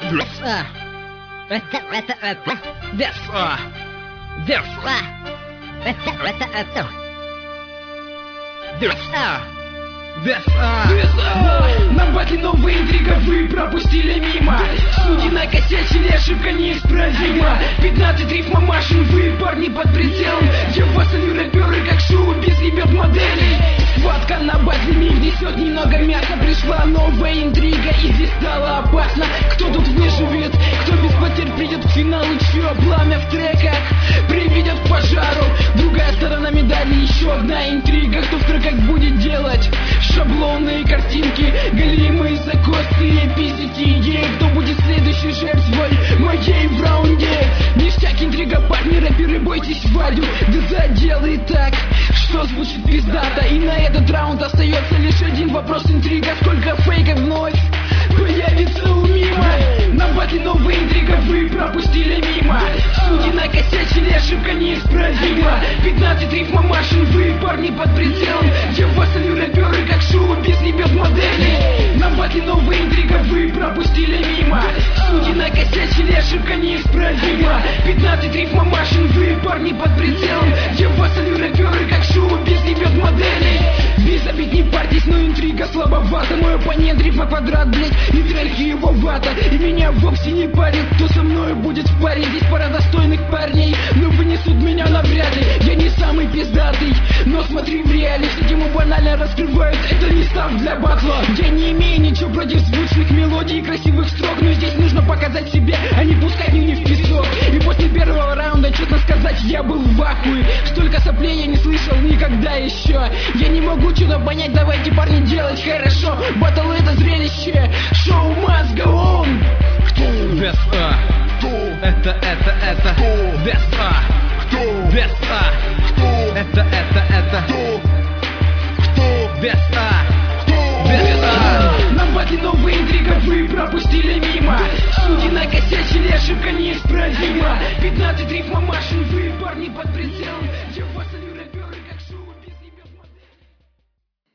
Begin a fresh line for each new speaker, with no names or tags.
На батле новая интрига, вы пропустили мимо. Судьи накосячили, ошибка неисправима. 15 рифм машин, вы парни под прицелом. Я вас солью рэперы, как шоу без ребят моделей. Схватка на батле миг несет немного мяса. Пришла новая интрига и здесь стало опасно. Кто тут выживет, кто без потерь придет к финалу? Чье пламя в треках приведет к пожару? Другая сторона медали, еще одна интрига. Кто в треках будет делать шаблонные картинки, голимые закосы, пизики? Кто будет следующей жертвой моей в раунде? Ништяк, интрига, парни, рэперы, бойтесь Вадю. Да заделай так, что звучит пиздато. И на этот раунд остается лишь один вопрос: интрига, сколько фейков вновь появится у мимо? На батле новая интрига, вы пропустили мимо. Судьи накосячили, ошибка неисправима. 15 рифм машин, вы парни под прицелом. Я вас солью рэперы, как шоу без ребят моделей. На батле новая интрига, вы пропустили мимо. Судьи накосячили, ошибка неисправима. 15 рифм машин, вы парни под прицелом. Я вас солью рэперы, как шоу без ребят моделей. Без обид не парьтесь, но интрига слабовата. Мой оппонент рифма квадрат, блять, и треки его вата. И меня вовсе не парит, кто со мною будет в паре. Здесь пара достойных парней, но вынесут меня навряд ли. Я не самый пиздатый, но смотри в реале. Все тему банально раскрывают, это не став для батла. Я не имею ничего против звучных мелодий и красивых строк, но здесь нужно показать себе, а не пускать нюни в песок. И после первого раунда, честно сказать, я был в вакууме. Столько соплей я не слышал никогда еще. Я не могу что-то понять, давайте, парни, делать хорошо. Батл — это зрелище, шоу must go on.
Без это без без это без без
На батле новая интрига, вы пропустили мимо. Судьи накосячили, ошибка неисправима. 15 рифм